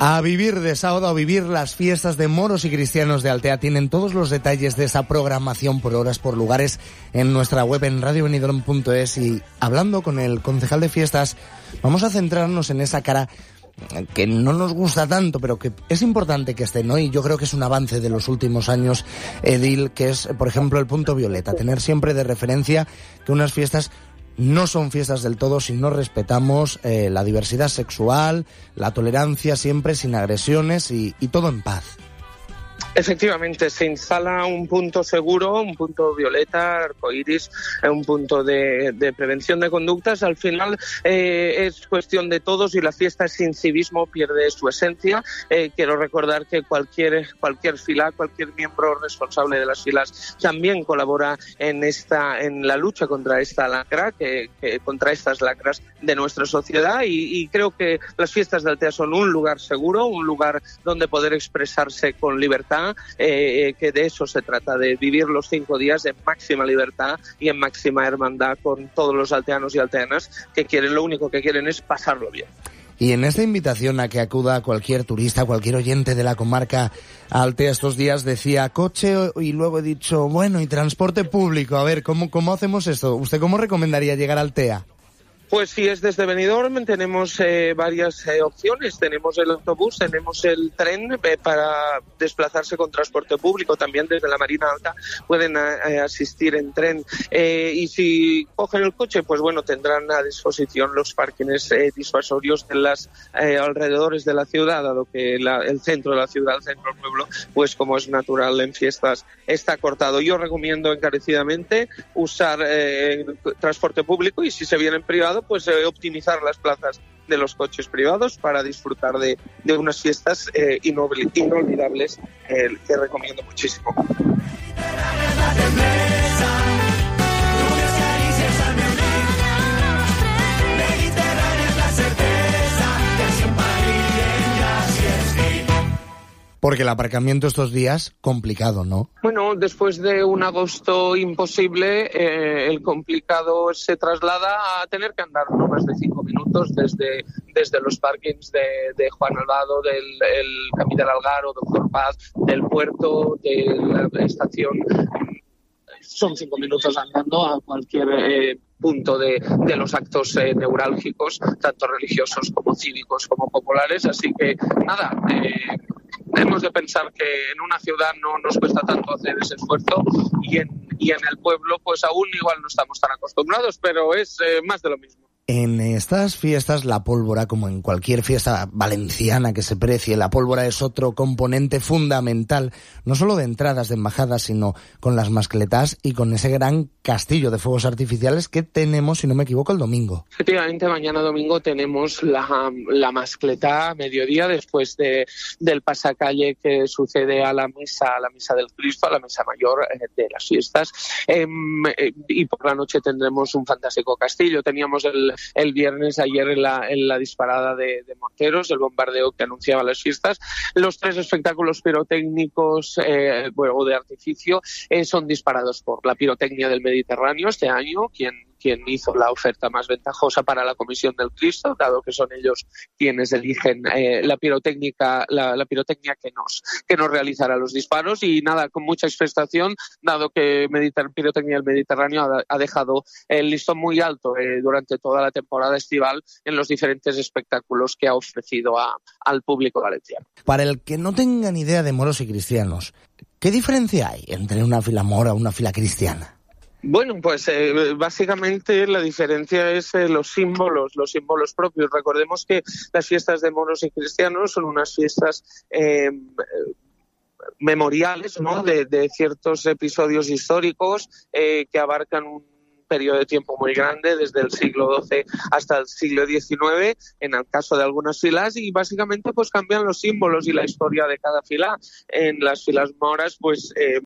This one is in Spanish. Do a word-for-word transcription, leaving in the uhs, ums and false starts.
A vivir de sábado, a vivir las fiestas de moros y cristianos de Altea. Tienen todos los detalles de esa programación por horas, por lugares en nuestra web en radio benidorm punto es. Y hablando con el concejal de fiestas, vamos a centrarnos en esa cara que no nos gusta tanto, pero que es importante que esté, ¿no? Y yo creo que es un avance de los últimos años, edil, que es, por ejemplo, el punto violeta. Tener siempre de referencia que unas fiestas no son fiestas del todo si no respetamos eh, la diversidad sexual, la tolerancia siempre sin agresiones y, y todo en paz. Efectivamente, se instala un punto seguro, un punto violeta, arcoíris, un punto de, de prevención de conductas. Al final eh, es cuestión de todos y la fiesta sin civismo pierde su esencia. Eh, quiero recordar que cualquier cualquier fila, cualquier miembro responsable de las filas también colabora en esta en la lucha contra esta lacra, que, que contra estas lacras de nuestra sociedad. Y, y creo que las fiestas de Altea son un lugar seguro, un lugar donde poder expresarse con libertad. Eh, que de eso se trata, de vivir los cinco días en máxima libertad y en máxima hermandad con todos los alteanos y alteanas que quieren, lo único que quieren es pasarlo bien. Y en esta invitación a que acuda cualquier turista, cualquier oyente de la comarca a Altea estos días, decía coche y luego he dicho, bueno, y transporte público. A ver, ¿cómo, cómo hacemos esto? ¿Usted cómo recomendaría llegar a Altea? Pues si es desde Benidorm tenemos eh, varias eh, opciones. Tenemos el autobús, tenemos el tren eh, para desplazarse con transporte público. También desde la Marina Alta pueden eh, asistir en tren. Eh, y si cogen el coche, pues bueno, tendrán a disposición los parkings eh, disuasorios de los eh, alrededores de la ciudad, dado que la, el centro de la ciudad, el centro del pueblo, pues como es natural en fiestas, está cortado. Yo recomiendo encarecidamente usar eh, transporte público y si se viene en privado, pues eh, optimizar las plazas de los coches privados para disfrutar de, de unas fiestas eh, inolvidables eh, que recomiendo muchísimo. Porque el aparcamiento estos días, complicado, ¿no? Bueno, después de un agosto imposible, eh, el complicado se traslada a tener que andar no más de cinco minutos desde, desde los parkings de, de Juan Albado, del el Camí del Algar o Doctor Paz, del puerto, de la estación. Son cinco minutos andando a cualquier eh, punto de, de los actos eh, neurálgicos, tanto religiosos como cívicos como populares. Así que, nada, eh, hemos de pensar que en una ciudad no nos cuesta tanto hacer ese esfuerzo y en, y en el pueblo pues aún igual no estamos tan acostumbrados, pero es eh, más de lo mismo. En estas fiestas la pólvora, como en cualquier fiesta valenciana que se precie, la pólvora es otro componente fundamental, no solo de entradas de embajadas, sino con las mascletas y con ese gran castillo de fuegos artificiales que tenemos, si no me equivoco, el domingo. Efectivamente, mañana domingo tenemos la, la mascleta a mediodía, después de, del pasacalle que sucede a la misa, a la misa del Cristo, a la misa mayor eh, de las fiestas. Eh, eh, y por la noche tendremos un fantástico castillo. Teníamos el el viernes ayer en la, en la disparada de, de morteros, el bombardeo que anunciaba las fiestas. Los tres espectáculos pirotécnicos eh, bueno, de artificio eh, son disparados por la pirotecnia del Mediterráneo este año, quien quien hizo la oferta más ventajosa para la Comisión del Cristo, dado que son ellos quienes eligen eh, la pirotécnica, la, la pirotecnia que nos, que nos realizará los disparos. Y nada, con mucha expectación, dado que Mediter- Pirotecnia del Mediterráneo ha, ha dejado el listón muy alto eh, durante toda la temporada estival en los diferentes espectáculos que ha ofrecido a, al público valenciano. Para el que no tenga ni idea de moros y cristianos, ¿qué diferencia hay entre una fila mora y una fila cristiana? Bueno, pues eh, básicamente la diferencia es eh, los símbolos, los símbolos propios. Recordemos que las fiestas de moros y cristianos son unas fiestas eh, memoriales, ¿no?, de, de ciertos episodios históricos eh, que abarcan un periodo de tiempo muy grande, desde el siglo doce hasta el siglo diecinueve, en el caso de algunas filas, y básicamente pues cambian los símbolos y la historia de cada fila. En las filas moras, pues eh,